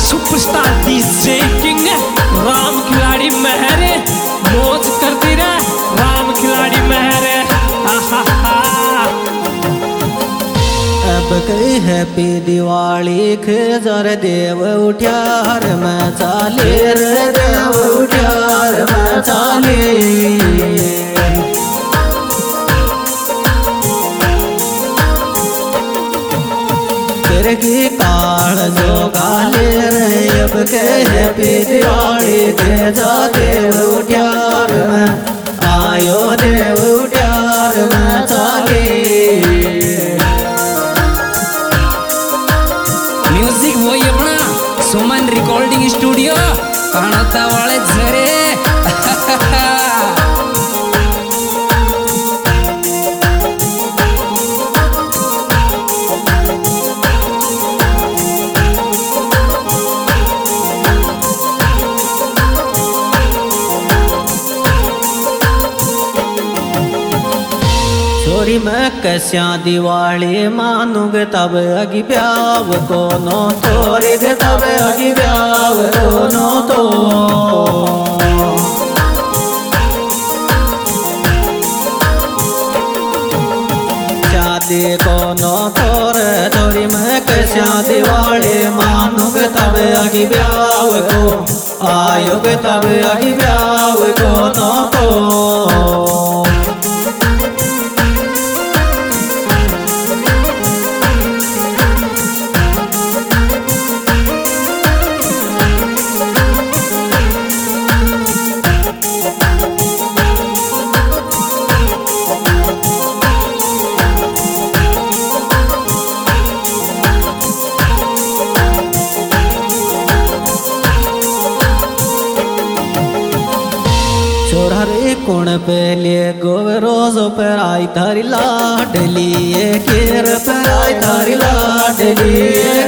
Superstar DJ king Ram खिलाड़ी महरे मौज करती रहे राम खिलाड़ी महरे। अब कई हैप्पी दिवाली खजर देव उठ्यार मैं चाले रे देव उठ्यार मैं चाले की काल जो गाले रे अब के हैप्पी दिवाली खजर देव उठ्यार मैं आयो देव उठ्यार मैं चाले। म्यूजिक वही अपना सुमन रिकॉर्डिंग स्टूडियो कानोता वाले झरे। छोरी मैं कैस्या दिवाली मानूग तब अगी ब्याव को नो तोरी तब अगी ब्याव को नो तो शादी को नो तोर छोरी मैं कैस्या दिवाली मानूग तब अगी ब्याव को आयोग तब अगी ब्याव को नो तो। छोरे कुण पहले गोवरोज पर आई थारी लाडली केर पर आई थारी लाडली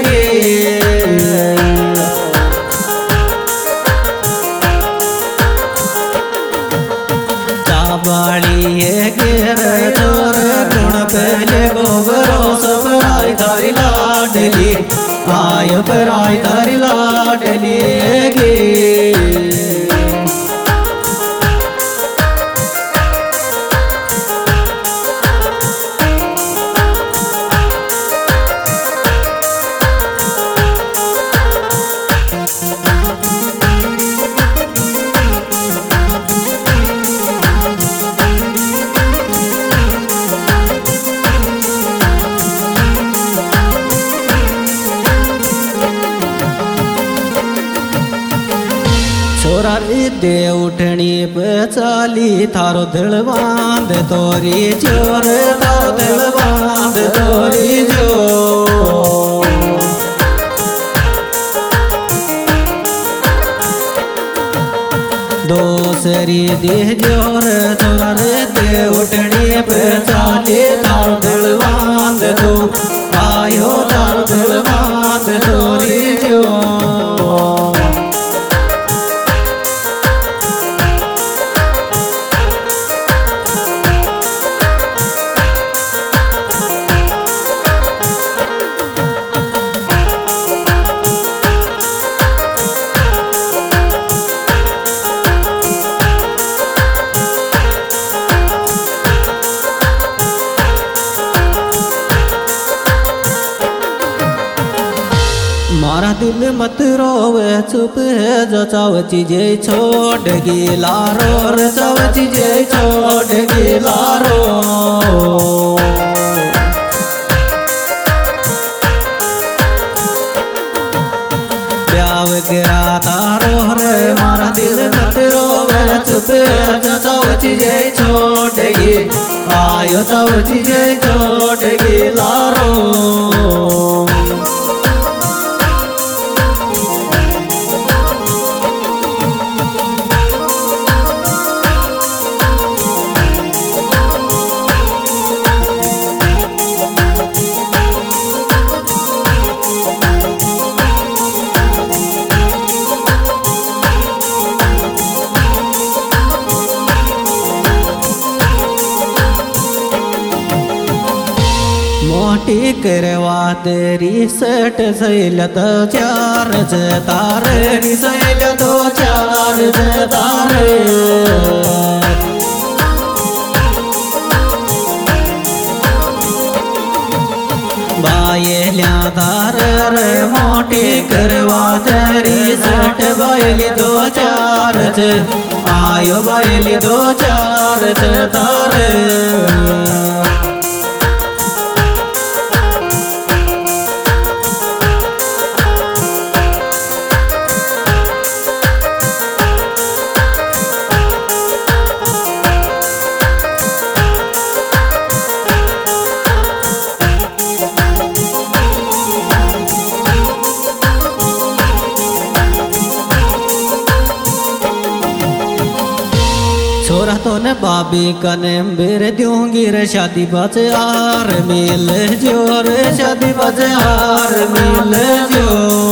चाबाड़ी केर छोर कुण पहले गोवरोज पर आई थारी लाडली आय पर आई थारी लाडली गे। छोरा रे दे उठनी पे चाली थारो दिल बांध तोरी जोर थारो दिल बांध तोरी जो दोसरी दे जोर छोरा रे दे उठनी पे चाली थारो दिल बांध तो आयो थारो दिल बांध तोरी जो। मारा दिल मत रोवे चुप है जो चाव चीजें छोड़ गिला रो रे चाव चीजें छोड़ गिला रो। ब्याव गिरा तारो रे मारा दिल मत रोवे चुप है जो चाव चीजें छोड़ गी आयो चाव चीजें छोड़ गिला रो। मोटी करवा तेरी सट सैलत चार तारे सैल दो चार तारे बायल्या तार रे मोटी करवा तेरी सट बायली दो चार आयो बायली दो चार तारे छोरा तो न बाबी कने बेर दूंगी रे शादी बचे हार मिल जो रे शादी बचे हार मिल जो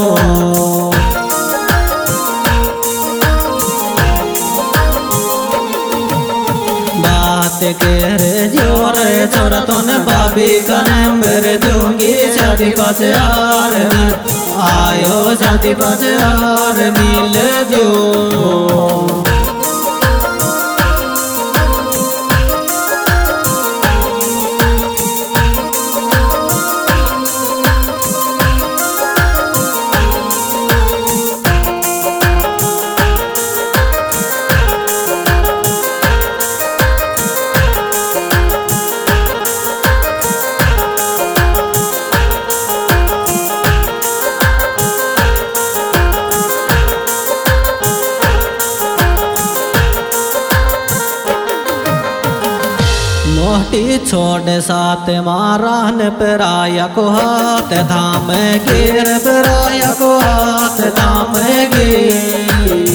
बात के रे जो रे छोरा तो न बाबी कने बेर दूंगी शादी बचे हार आयो शादी बचे हार मिल जो मोटी छोड़ साथ मारान पराया को हाथ धाम गिर पराया को हाथ धाम गिर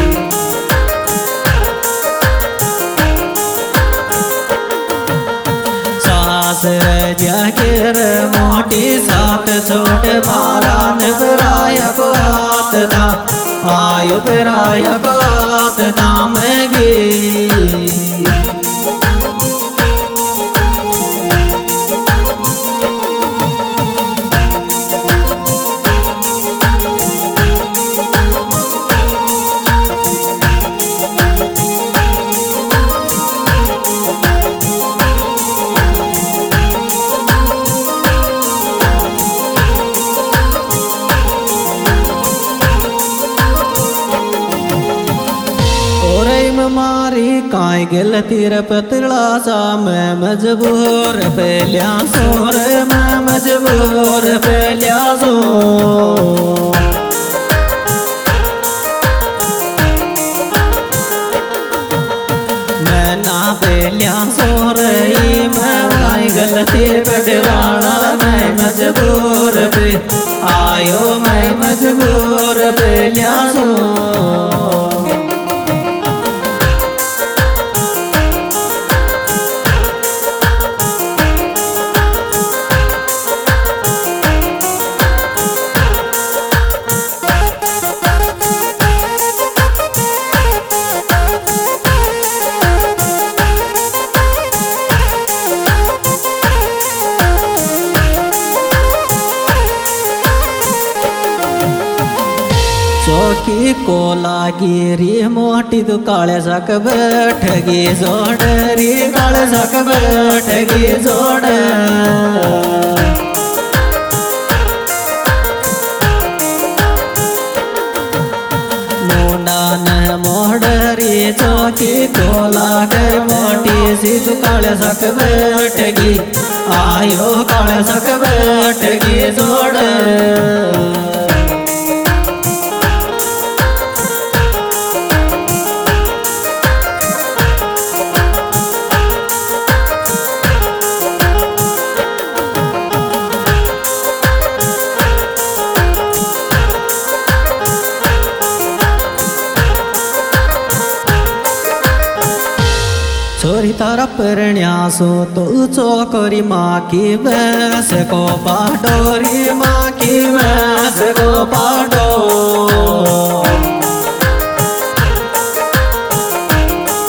सास गिर मोटी साथ छोड़ मारान पराया को हाथ धाम आयो पराया को हाथ धाम गिर मारी काई गिल तीर पतला सा मैं मजबूर पे लिया सोर मैं मजबूर पे लिया सो मैं ना पे लिया सोर मैं काई गिल तीर पतला मैं मजबूर पे आयो मैं मजबूर पे लिया सो चौकी कोला गिरी मोटी तू काले सक बैठगी जोड़री काले सक बैठगी जोड़ मुंडा न मोड़री चौकी कोला कर मोटी सी तू काले सक बैठगी आयो काले सक बैठगी जोड़ छोरी तारा परण्यासो तो चोकरी माँ की भैंस को पाडोरी माँ की भैंस को पाडो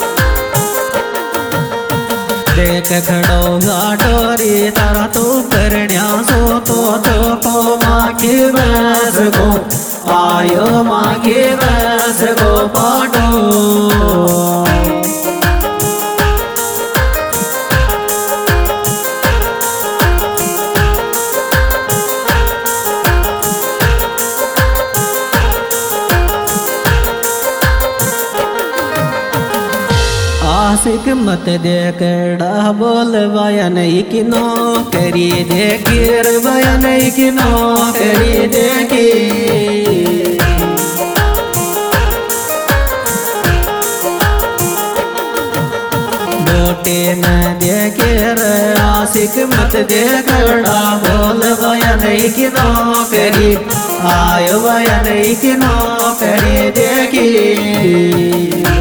देख खड़ो गाडोरी तारा तो पर या सो तो माखी बस गो आयो माखी बस गो पाटो आशिक मत देखड़ा बोल बयान की नौकरी देखिर बयान की नौकरी देखी बोटे न देखिर आशिक मत देखड़ा बोल बयान की नौकरी आयो बयान की नौकरी देखी